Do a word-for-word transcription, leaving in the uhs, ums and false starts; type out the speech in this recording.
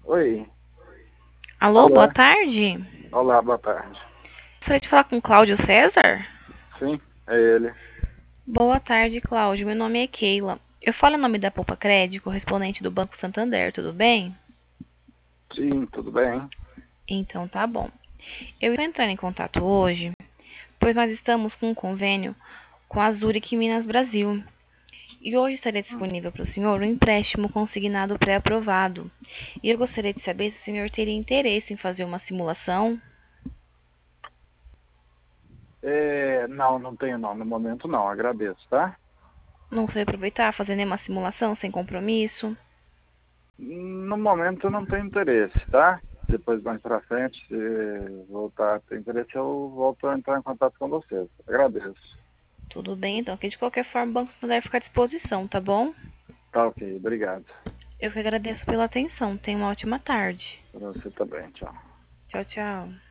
Oi. Alô, boa Alô? tarde. Olá, boa tarde. Gostaria de falar com Cláudio César? Sim, é ele. Boa tarde, Cláudio. Meu nome é Keila. Eu falo em nome da Poupa Crédito, correspondente do Banco Santander, tudo bem? Sim, tudo bem? Então tá bom. Eu estou entrando em contato hoje, pois nós estamos com um convênio com a Zurich Minas Brasil. E hoje estaria Hum. disponível para o senhor um empréstimo consignado pré-aprovado. E eu gostaria de saber se o senhor teria interesse em fazer uma simulação. É, não, não tenho não. No momento não, agradeço, tá? Não sei aproveitar, fazer nenhuma simulação sem compromisso. No momento eu não tenho interesse, tá? Depois mais pra frente, se voltar a ter interesse, eu volto a entrar em contato com vocês. Agradeço. Tudo bem, então, que de qualquer forma o Banco Santander fica à disposição, tá bom? Tá ok, obrigado. Eu que agradeço pela atenção. Tenha uma ótima tarde. Pra você também, tchau. Tchau, tchau.